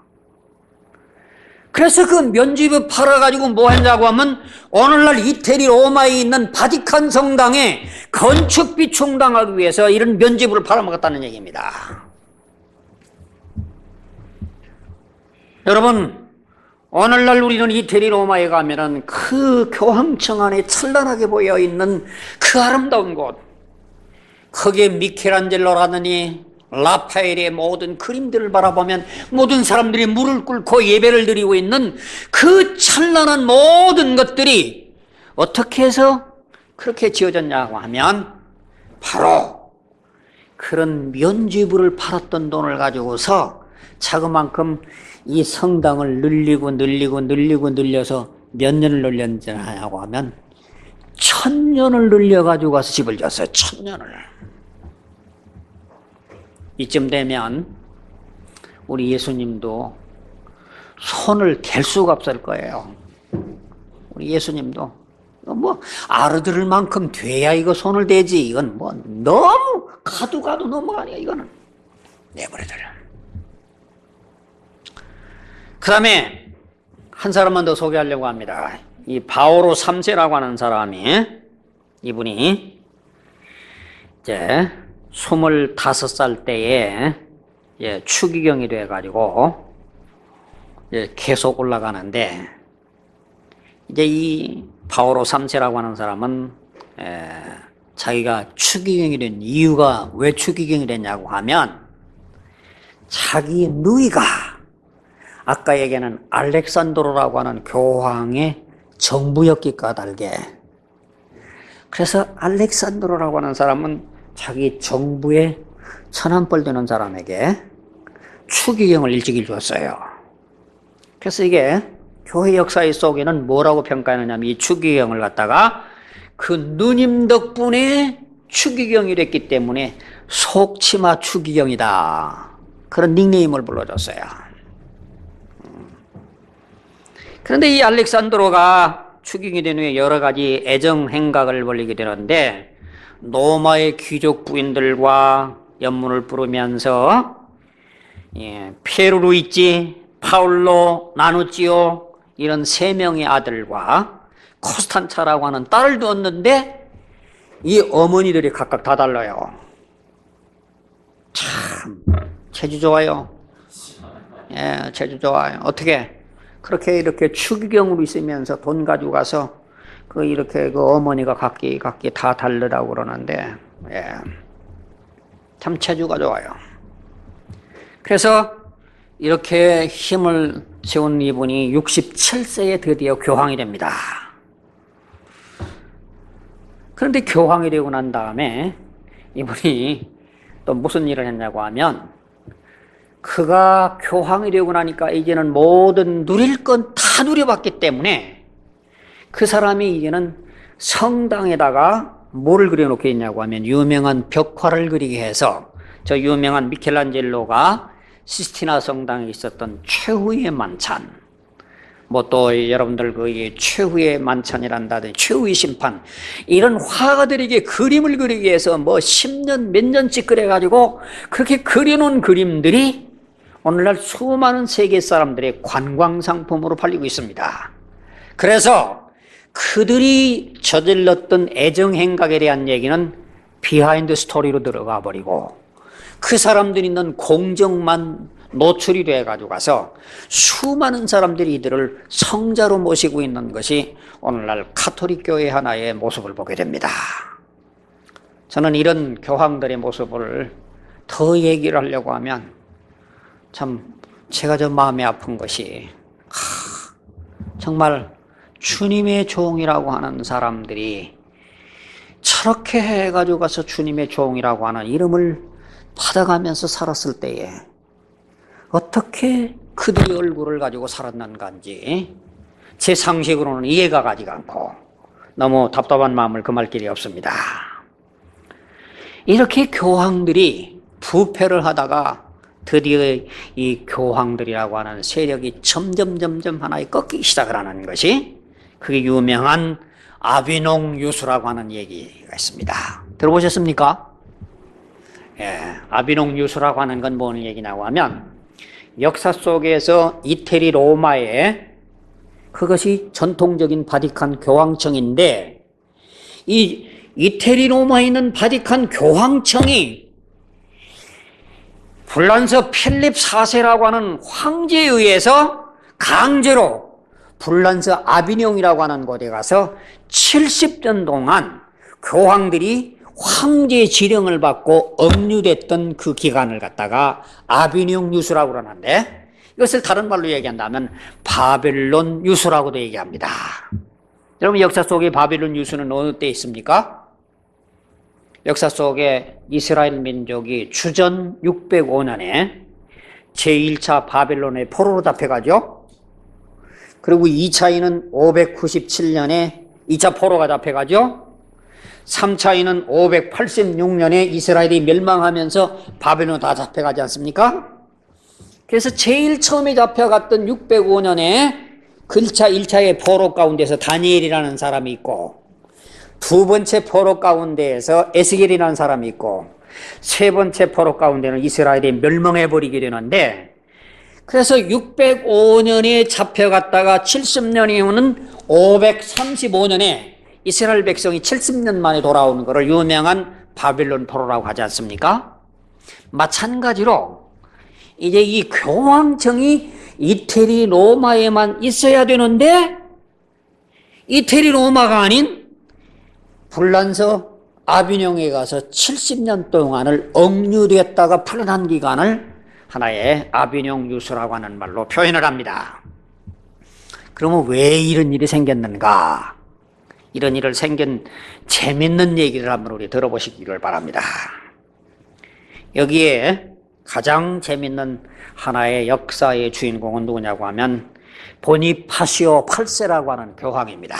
그래서 그 면죄부 팔아가지고 뭐 했냐고 하면 오늘날 이태리 로마에 있는 바티칸 성당에 건축비 충당하기 위해서 이런 면죄부를 팔아먹었다는 얘기입니다. 여러분, 오늘날 우리는 이태리 로마에 가면은 그 교황청 안에 찬란하게 보여 있는 그 아름다운 곳, 거기에 미켈안젤로라느니 라파엘의 모든 그림들을 바라보면 모든 사람들이 무릎 꿇고 예배를 드리고 있는 그 찬란한 모든 것들이 어떻게 해서 그렇게 지어졌냐고 하면 바로 그런 면죄부를 팔았던 돈을 가지고서 자그만큼 이 성당을 늘려서 몇 년을 늘렸냐고 하면 1000년을 늘려가지고 가서 집을 졌어요. 1000년을. 이쯤 되면 우리 예수님도 손을 댈 수가 없을 거예요. 우리 예수님도 뭐 알아들을 만큼 돼야 이거 손을 대지. 이건 뭐 너무 가도 넘어가니까 이거는 내버려둬요. 그 다음에 한 사람만 더 소개하려고 합니다. 이 바오로 3세라고 하는 사람이, 이분이 이제 25살 때에 추기경이 돼가지고 계속 올라가는데, 이제 이 바오로 3세라고 하는 사람은 자기가 추기경이 된 이유가, 왜 추기경이 됐냐고 하면, 자기 누이가 아까 얘기하는 알렉산드로라고 하는 교황의 정부였기 까닭에, 그래서 알렉산드로라고 하는 사람은 자기 정부에 천안벌 되는 사람에게 추기경을 일찍 줬어요. 그래서 이게 교회 역사 속에는 뭐라고 평가하느냐면, 이 추기경을 갖다가 그 누님 덕분에 추기경이 됐기 때문에 속치마 추기경이다, 그런 닉네임을 불러줬어요. 그런데 이 알렉산드로가 추기경이 된 후에 여러 가지 애정 행각을 벌이게 되는데, 로마의 귀족 부인들과 연문을 부르면서 피에르루이치, 파울로, 나누치오 이런 3명의 아들과 코스탄차라고 하는 딸을 두었는데, 이 어머니들이 각각 다 달라요. 참 체주 좋아요. 체주 좋아요. 어떻게 그렇게 이렇게 추기경으로 있으면서 돈 가지고 가서 이렇게 어머니가 각기 다 다르다고 그러는데, 참 체주가 좋아요. 그래서 이렇게 힘을 세운 이분이 67세에 드디어 교황이 됩니다. 그런데 교황이 되고 난 다음에 이분이 또 무슨 일을 했냐고 하면, 그가 교황이 되고 나니까 이제는 모든 누릴 건 다 누려봤기 때문에 그 사람이 이제는 성당에다가 뭐를 그려놓게 했냐고 하면, 유명한 벽화를 그리게 해서, 저 유명한 미켈란젤로가 시스티나 성당에 있었던 최후의 만찬, 뭐 또 여러분들 최후의 만찬이란다든지 최후의 심판, 이런 화가들에게 그림을 그리기 위해서 뭐 10년 몇 년씩 그려가지고 그렇게 그려놓은 그림들이 오늘날 수많은 세계 사람들의 관광상품으로 팔리고 있습니다. 그래서 그들이 저질렀던 애정행각에 대한 얘기는 비하인드 스토리로 들어가 버리고, 그 사람들이 있는 공정만 노출이 돼가지고 가서 수많은 사람들이 이들을 성자로 모시고 있는 것이 오늘날 카톨릭 교회 하나의 모습을 보게 됩니다. 저는 이런 교황들의 모습을 더 얘기를 하려고 하면 참 제가 저 마음이 아픈 것이, 정말 주님의 종이라고 하는 사람들이 저렇게 해가지고 가서 주님의 종이라고 하는 이름을 받아가면서 살았을 때에 어떻게 그들의 얼굴을 가지고 살았는가인지 제 상식으로는 이해가 가지가 않고 너무 답답한 마음을 금할 길이 없습니다. 이렇게 교황들이 부패를 하다가 드디어 이 교황들이라고 하는 세력이 점점 하나에 꺾이기 시작을 하는 것이, 그게 유명한 아비뇽 유수라고 하는 얘기가 있습니다. 들어보셨습니까? 아비뇽 유수라고 하는 건 뭔 얘기냐고 하면, 역사 속에서 이태리 로마에 그것이 전통적인 바티칸 교황청인데, 이 이태리 로마에 있는 바티칸 교황청이 불란서 필립 4세라고 하는 황제에 의해서 강제로 불란서 아비뇽이라고 하는 곳에 가서 70년 동안 교황들이 황제의 지령을 받고 억류됐던 그 기간을 갖다가 아비뇽 유수라고 그러는데, 이것을 다른 말로 얘기한다면 바벨론 유수라고도 얘기합니다. 여러분, 역사 속에 바벨론 유수는 어느 때 있습니까? 역사 속에 이스라엘 민족이 주전 605년에 제1차 바벨론의 포로로 잡혀가죠. 그리고 2차에는 597년에 2차 포로가 잡혀가죠. 3차이는 586년에 이스라엘이 멸망하면서 바벨론 다 잡혀가지 않습니까? 그래서 제일 처음에 잡혀갔던 605년에 그 1차의 포로 가운데서 다니엘이라는 사람이 있고, 두 번째 포로 가운데에서 에스겔이라는 사람이 있고, 세 번째 포로 가운데는 이스라엘이 멸망해버리게 되는데, 그래서 605년에 잡혀갔다가 70년 이후는 535년에 이스라엘 백성이 70년 만에 돌아오는 것을 유명한 바빌론 포로라고 하지 않습니까? 마찬가지로 이제 이 교황청이 이태리 로마에만 있어야 되는데, 이태리 로마가 아닌 불란서 아비뇽에 가서 70년 동안을 억류됐다가 풀어난 기간을 하나의 아비뇽 유수라고 하는 말로 표현을 합니다. 그러면 왜 이런 일이 생겼는가? 이런 일을 생긴 재밌는 얘기를 한번 우리 들어보시기를 바랍니다. 여기에 가장 재밌는 하나의 역사의 주인공은 누구냐고 하면 보니파시오 8세라고 하는 교황입니다.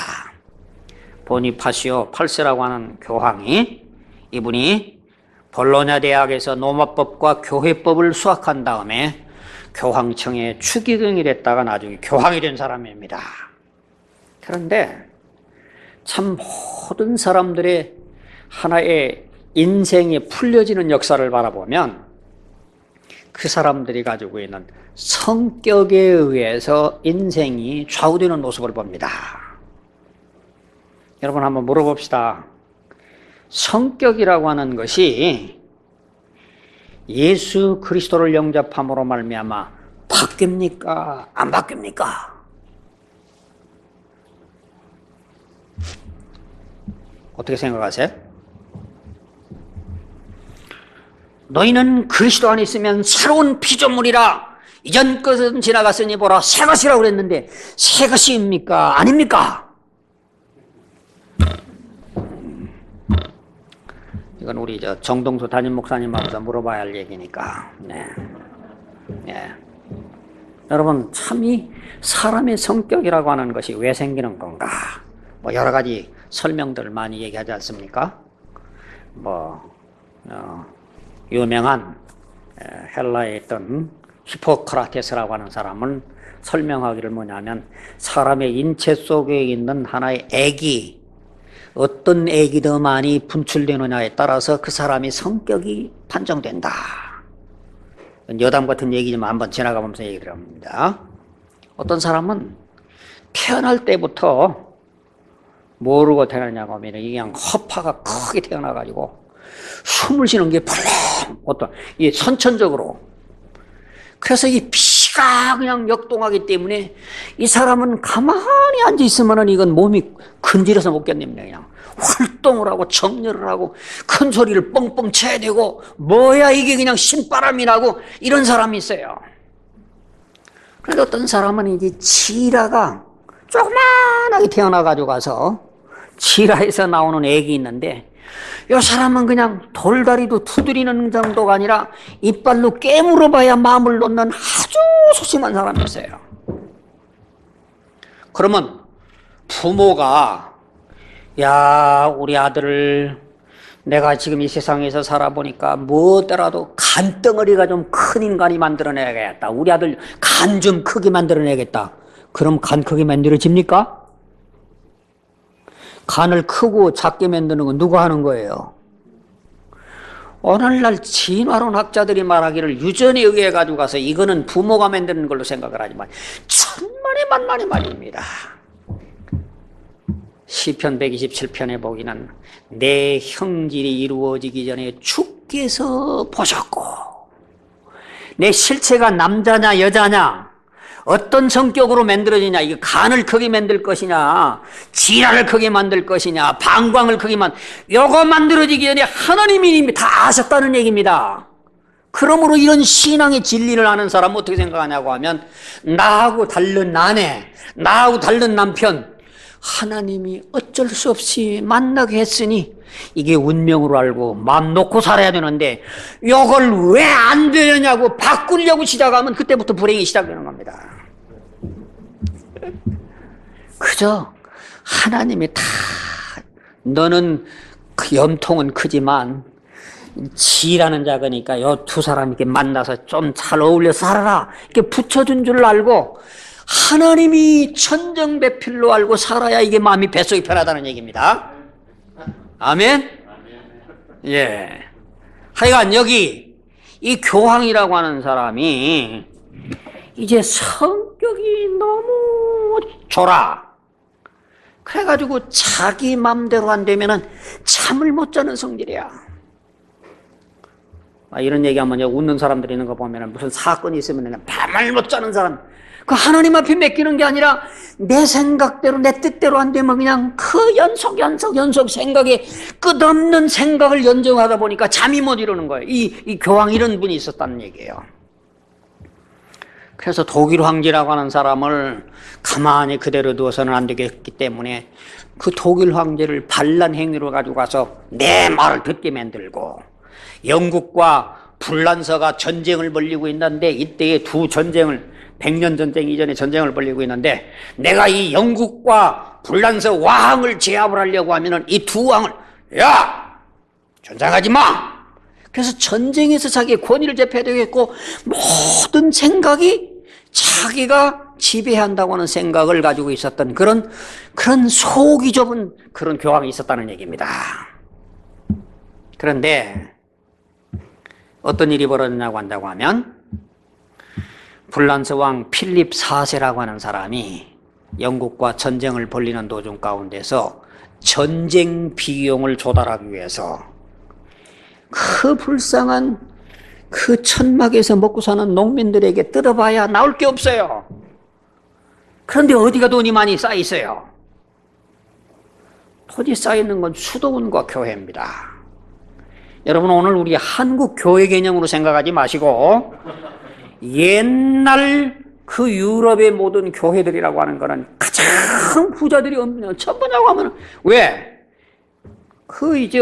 보니파시오 8세라고 하는 교황이, 이분이 볼로냐 대학에서 로마법과 교회법을 수학한 다음에 교황청의 추기경이 됐다가 나중에 교황이 된 사람입니다. 그런데 참 모든 사람들의 하나의 인생이 풀려지는 역사를 바라보면 그 사람들이 가지고 있는 성격에 의해서 인생이 좌우되는 모습을 봅니다. 여러분 한번 물어봅시다. 성격이라고 하는 것이 예수 그리스도를 영접함으로 말미암아 바뀝니까? 안 바뀝니까? 어떻게 생각하세요? 너희는 그리스도 안에 있으면 새로운 피조물이라, 이전 것은 지나갔으니 보라 새 것이라고 그랬는데 새 것입니까? 아닙니까? 이건 우리 정동수 담임 목사님하고도 물어봐야 할 얘기니까. 네. 여러분, 참 이 사람의 성격이라고 하는 것이 왜 생기는 건가? 뭐 여러 가지 설명들을 많이 얘기하지 않습니까? 유명한 헬라에 있던 히포크라테스라고 하는 사람은 설명하기를 뭐냐면, 사람의 인체 속에 있는 하나의 액이 어떤 액이 더 많이 분출되느냐에 따라서 그 사람의 성격이 판정된다. 여담 같은 얘기지만 한번 지나가 보면서 얘기를 합니다. 어떤 사람은 태어날 때부터 모르고 태어나냐고 하면 그냥 허파가 크게 태어나가지고 숨을 쉬는 게 벌렁, 이 선천적으로. 그래서 이 피가 그냥 역동하기 때문에 이 사람은 가만히 앉아있으면 이건 몸이 근질어서 못 견딥니다. 그냥 활동을 하고 정렬을 하고 큰 소리를 뻥뻥 쳐야 되고, 뭐야 이게 그냥 신바람이 나고 이런 사람이 있어요. 그런데 어떤 사람은 이제 지라가 조그만하게 태어나가지고 가서 지라에서 나오는 애기 있는데, 이 사람은 그냥 돌다리도 두드리는 정도가 아니라 이빨로 깨물어봐야 마음을 놓는 아주 소심한 사람이 있어요. 그러면 부모가, 야, 우리 아들을 내가 지금 이 세상에서 살아보니까 뭐더라도 간덩어리가 좀 큰 인간이 만들어내야겠다. 우리 아들 간 좀 크게 만들어내야겠다. 그럼 간 크게 만들어집니까? 간을 크고 작게 만드는 건 누가 하는 거예요? 오늘날 진화론 학자들이 말하기를 유전에 의해 가지고 가서 이거는 부모가 만드는 걸로 생각을 하지만 천만의 만만의 말입니다. 시편 127편에 보기는 내 형질이 이루어지기 전에 주께서 보셨고, 내 실체가 남자냐 여자냐, 어떤 성격으로 만들어지냐, 이거 간을 크게 만들 것이냐, 지랄을 크게 만들 것이냐, 방광을 크게 요거 만들어지기 전에 하나님이 이미 다 아셨다는 얘기입니다. 그러므로 이런 신앙의 진리를 아는 사람은 어떻게 생각하냐고 하면, 나하고 다른 아내, 나하고 다른 남편, 하나님이 어쩔 수 없이 만나게 했으니 이게 운명으로 알고 마음 놓고 살아야 되는데, 이걸 왜 안 되느냐고 바꾸려고 시작하면 그때부터 불행이 시작되는 겁니다. 그저 하나님이 다, 너는 그 염통은 크지만 지라는 작으니까 이 두 사람이 이렇게 만나서 좀 잘 어울려 살아라 이렇게 붙여준 줄 알고 하나님이 천정배필로 알고 살아야 이게 마음이 뱃속이 편하다는 얘기입니다. 아멘? 예. 하여간 여기 이 교황이라고 하는 사람이 이제 성격이 너무 졸아. 그래가지고 자기 맘대로 안 되면은 잠을 못 자는 성질이야. 이런 얘기하면 웃는 사람들이 있는 거 보면은 무슨 사건이 있으면 밤을 못 자는 사람. 그 하나님 앞에 맡기는 게 아니라 내 생각대로 내 뜻대로 안 되면 그냥 그 연속 생각에 끝없는 생각을 연정하다 보니까 잠이 못 이루는 거예요. 이 교황 이런 분이 있었다는 얘기예요. 그래서 독일 황제라고 하는 사람을 가만히 그대로 두어서는 안 되겠기 때문에 그 독일 황제를 반란 행위로 가지고 가서 내 말을 듣게 만들고 영국과 불란서가 전쟁을 벌이고 있는데 이때의 두 전쟁을 100년 전쟁 이전에 전쟁을 벌이고 있는데 내가 이 영국과 불란서 왕을 제압을 하려고 하면은 이 두 왕을 야! 전쟁하지 마! 그래서 전쟁에서 자기의 권위를 제패해야 되겠고 모든 생각이 자기가 지배한다고 하는 생각을 가지고 있었던 그런 속이 좁은 그런 교황이 있었다는 얘기입니다. 그런데 어떤 일이 벌어졌냐고 한다고 하면 불란서 왕 필립 4세라고 하는 사람이 영국과 전쟁을 벌이는 도중 가운데서 전쟁 비용을 조달하기 위해서 그 불쌍한 그 천막에서 먹고 사는 농민들에게 뜯어봐야 나올 게 없어요. 그런데 어디가 돈이 많이 쌓여 있어요? 돈이 쌓여 있는 건 수도원과 교회입니다. 여러분 오늘 우리 한국 교회 개념으로 생각하지 마시고 옛날 그 유럽의 모든 교회들이라고 하는 거는 가장 부자들이 없는 천부냐고 하면 왜? 이제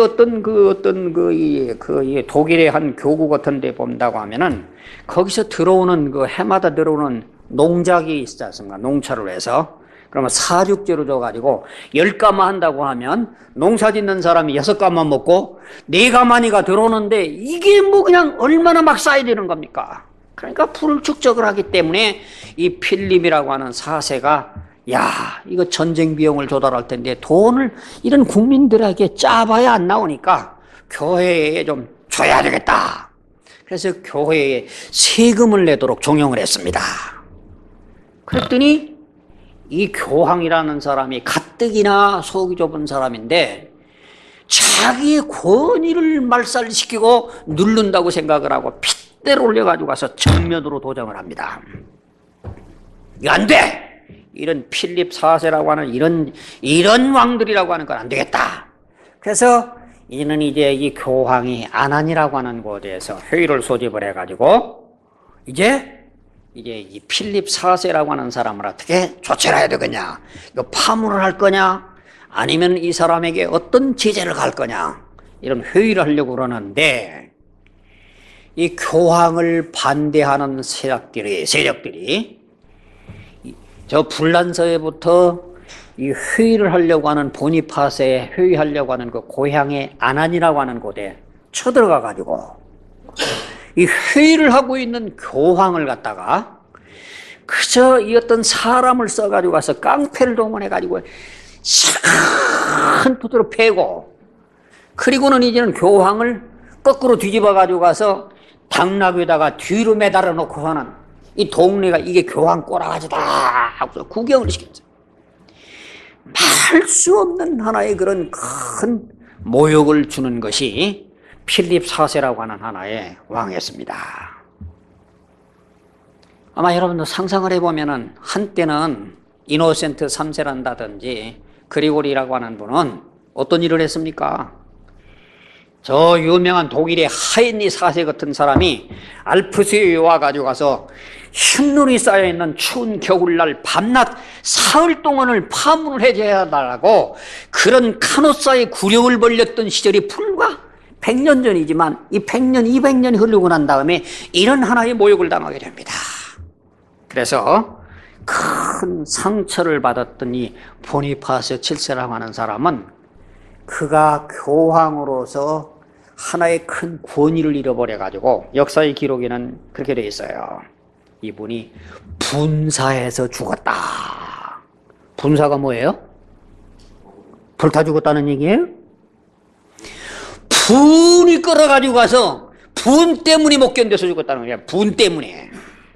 독일의 한 교구 같은 데 본다고 하면은 거기서 들어오는 해마다 들어오는 농작이 있지 않습니까? 농사를 해서. 그러면 사육제로 줘가지고 10가마 한다고 하면 농사 짓는 사람이 6가마 먹고 4가마니가 들어오는데 이게 그냥 얼마나 막 쌓여야 되는 겁니까? 그러니까 불을 축적을 하기 때문에 이 필립이라고 하는 4세가 이거 전쟁 비용을 조달할 텐데 돈을 이런 국민들에게 짜봐야 안 나오니까 교회에 좀 줘야 되겠다. 그래서 교회에 세금을 내도록 종용을 했습니다. 그랬더니 이 교황이라는 사람이 가뜩이나 속이 좁은 사람인데 자기의 권위를 말살시키고 누른다고 생각을 하고 핏대로 올려가지고 가서 정면으로 도정을 합니다. 이거 안 돼! 이런 필립 4세라고 하는 이런 왕들이라고 하는 건 안 되겠다. 그래서 이제는 이 교황이 아난이라고 하는 곳에서 회의를 소집을 해가지고 이제 이 필립 4세라고 하는 사람을 어떻게 조치를 해야 되겠냐? 이거 파문을 할 거냐? 아니면 이 사람에게 어떤 제재를 갈 거냐? 이런 회의를 하려고 그러는데 이 교황을 반대하는 세력들이 저 불란서에부터 이 회의를 하려고 하는 보니파스에 회의하려고 하는 그 고향의 아난이라고 하는 곳에 쳐들어가 가지고 이 회의를 하고 있는 교황을 갖다가 그저 이 어떤 사람을 써가지고 가서 깡패를 동원해가지고 한 푸드로 패고 그리고는 이제는 교황을 거꾸로 뒤집어가지고 가서 당나귀에다가 뒤로 매달아 놓고 하는 이 동네가 이게 교황 꼬라가지다 하고 구경을 시켰어요. 말 수 없는 하나의 그런 큰 모욕을 주는 것이 필립 4세라고 하는 하나의 왕이었습니다. 아마 여러분도 상상을 해보면은 한때는 이노센트 3세란다든지 그리고리라고 하는 분은 어떤 일을 했습니까? 저 유명한 독일의 하인리 4세 같은 사람이 알프스에 와가지고 가서 흰눈이 쌓여있는 추운 겨울날 밤낮 사흘 동안을 파문을 해제해달라고 그런 카노사의 구령을 벌였던 시절이 불과 100년 전이지만 이 100년, 200년이 흐르고 난 다음에 이런 하나의 모욕을 당하게 됩니다. 그래서 큰 상처를 받았던 이 보니파스 7세라고 하는 사람은 그가 교황으로서 하나의 큰 권위를 잃어버려가지고 역사의 기록에는 그렇게 되어 있어요. 이분이 분사해서 죽었다. 분사가 뭐예요? 불타 죽었다는 얘기예요? 분이 끌어가지고 가서 분 때문에 못 견뎌서 죽었다는 거예요. 분 때문에.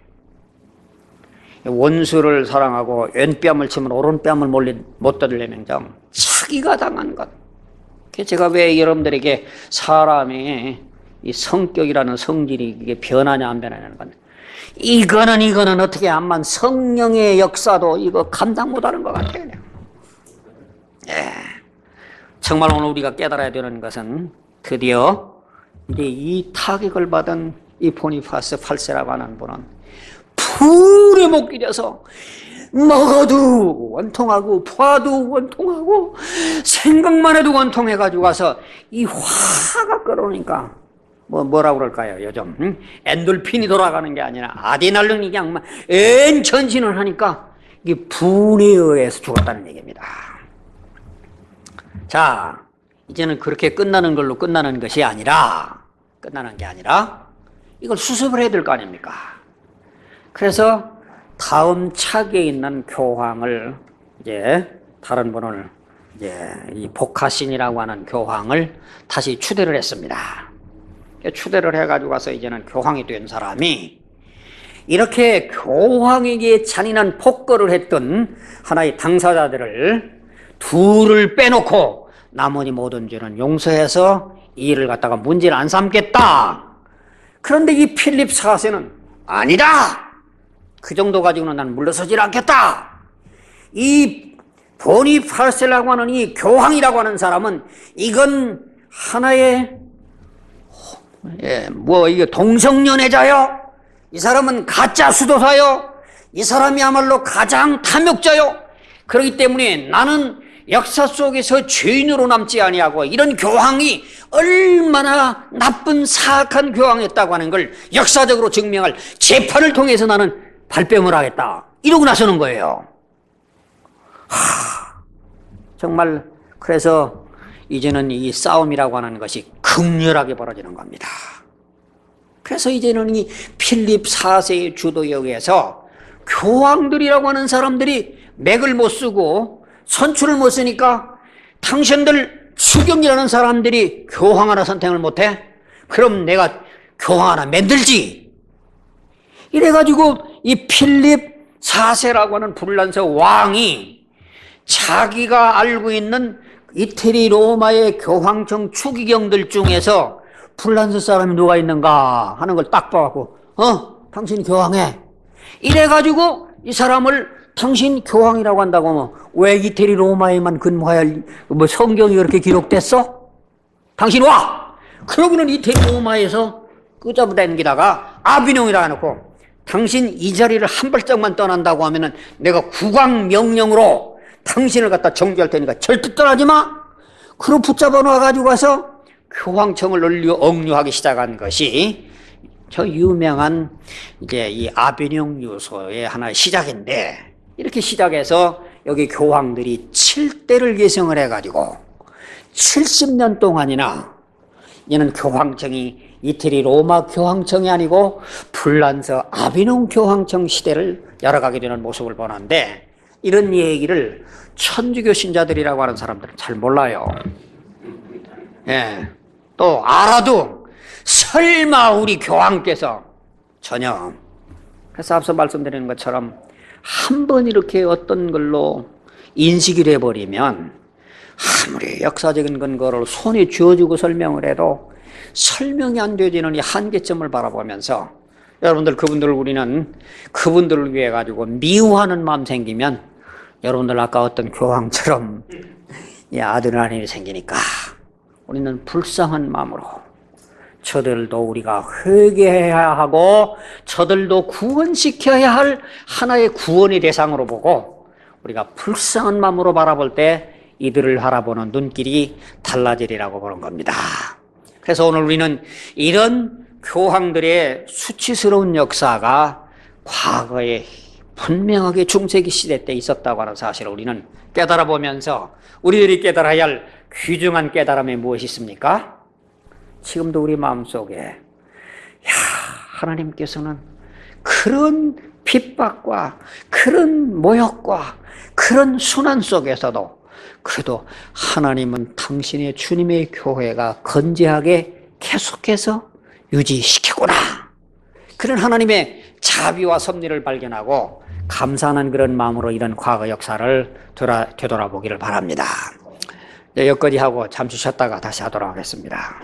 원수를 사랑하고 왼뺨을 치면 오른뺨을 못 들려는 점, 자기가 당한 것. 제가 왜 여러분들에게 사람의 이 성격이라는 성질이 이게 변하냐 안 변하냐는 건, 이거는 어떻게 암만 성령의 역사도 이거 감당 못하는 것 같아요. 예. 정말 오늘 우리가 깨달아야 되는 것은 드디어 이제 이 타격을 받은 이 보니파스 8세라고 하는 분은 불에 못 끼려서 먹어도 원통하고 봐도 원통하고 생각만 해도 원통해가지고 와서 이 화가 끓어오니까 뭐라고 그럴까요? 요즘 엔돌핀이 돌아가는 게 아니라 아드레날린이 그냥 막 전진을 하니까 이게 분에 의해서 죽었다는 얘기입니다. 자, 이제는 그렇게 끝나는 걸로 끝나는 것이 아니라, 끝나는 게 아니라 이걸 수습을 해야 될 거 아닙니까? 그래서 다음 차기에 있는 교황을 이제 다른 분을 이제 이 보카신이라고 하는 교황을 다시 추대를 했습니다. 추대를 해가지고 가서 이제는 교황이 된 사람이 이렇게 교황에게 잔인한 폭거를 했던 하나의 당사자들을 둘을 빼놓고 나머지 모든 죄는 용서해서 이 일을 갖다가 문제를 안 삼겠다. 그런데 이 필립 4세는 아니다. 그 정도 가지고는 난 물러서질 않겠다. 이 보니파스라고 하는 이 교황이라고 하는 사람은 이건 하나의 이게 동성연애자요. 이 사람은 가짜 수도사요. 이 사람이야말로 가장 탐욕자요. 그렇기 때문에 나는 역사 속에서 죄인으로 남지 아니하고 이런 교황이 얼마나 나쁜 사악한 교황이었다고 하는 걸 역사적으로 증명할 재판을 통해서 나는 발뺌을 하겠다. 이러고 나서는 거예요. 정말 그래서 이제는 이 싸움이라고 하는 것이 극렬하게 벌어지는 겁니다. 그래서 이제는 이 필립 4세의 주도에 의해서 교황들이라고 하는 사람들이 맥을 못 쓰고 선출을 못 쓰니까 당신들 추경이라는 사람들이 교황 하나 선택을 못해? 그럼 내가 교황 하나 만들지. 이래가지고 이 필립 4세라고 하는 불란서 왕이 자기가 알고 있는 이태리 로마의 교황청 추기경들 중에서 불란서 사람이 누가 있는가 하는 걸 딱 봐갖고 당신이 교황해. 이래가지고 이 사람을 당신 교황이라고 한다고 하면 왜 이태리 로마에만 근무해야 할 성경이 그렇게 기록됐어? 당신 와! 그러고는 이태리 로마에서 끄잡아당기다가 아비뇽이라 해놓고 당신 이 자리를 한 발짝만 떠난다고 하면은 내가 국왕 명령으로 당신을 갖다 정죄할 테니까 절대 떠나지 마! 그로 붙잡아 놔가지고 가서 교황청을 억류하기 시작한 것이 저 유명한 이제 이 아비뇽 유소의 하나의 시작인데, 이렇게 시작해서 여기 교황들이 7대를 계승을 해가지고 70년 동안이나 얘는 교황청이 이태리 로마 교황청이 아니고 불란서 아비뇽 교황청 시대를 열어가게 되는 모습을 보는데, 이런 얘기를 천주교 신자들이라고 하는 사람들은 잘 몰라요. 예. 또 알아도 설마 우리 교황께서 전혀. 그래서 앞서 말씀드리는 것처럼 한 번 이렇게 어떤 걸로 인식이 돼버리면 아무리 역사적인 근거를 손에 쥐어주고 설명을 해도 설명이 안 되지는 이 한계점을 바라보면서 여러분들 우리는 그분들을 위해 가지고 미워하는 마음 생기면 여러분들 아까 어떤 교황처럼 이 아드레날린이 생기니까 우리는 불쌍한 마음으로 저들도 우리가 회개해야 하고 저들도 구원시켜야 할 하나의 구원의 대상으로 보고 우리가 불쌍한 마음으로 바라볼 때 이들을 바라보는 눈길이 달라지리라고 보는 겁니다. 그래서 오늘 우리는 이런 교황들의 수치스러운 역사가 과거에 분명하게 중세기 시대 때 있었다고 하는 사실을 우리는 깨달아 보면서 우리들이 깨달아야 할 귀중한 깨달음이 무엇이 있습니까? 지금도 우리 마음속에 하나님께서는 그런 핍박과 그런 모욕과 그런 순환 속에서도 그래도 하나님은 당신의 주님의 교회가 건재하게 계속해서 유지시키구나. 그런 하나님의 자비와 섭리를 발견하고 감사하는 그런 마음으로 이런 과거 역사를 되돌아보기를 바랍니다. 여기까지 하고 잠시 쉬었다가 다시 하도록 하겠습니다.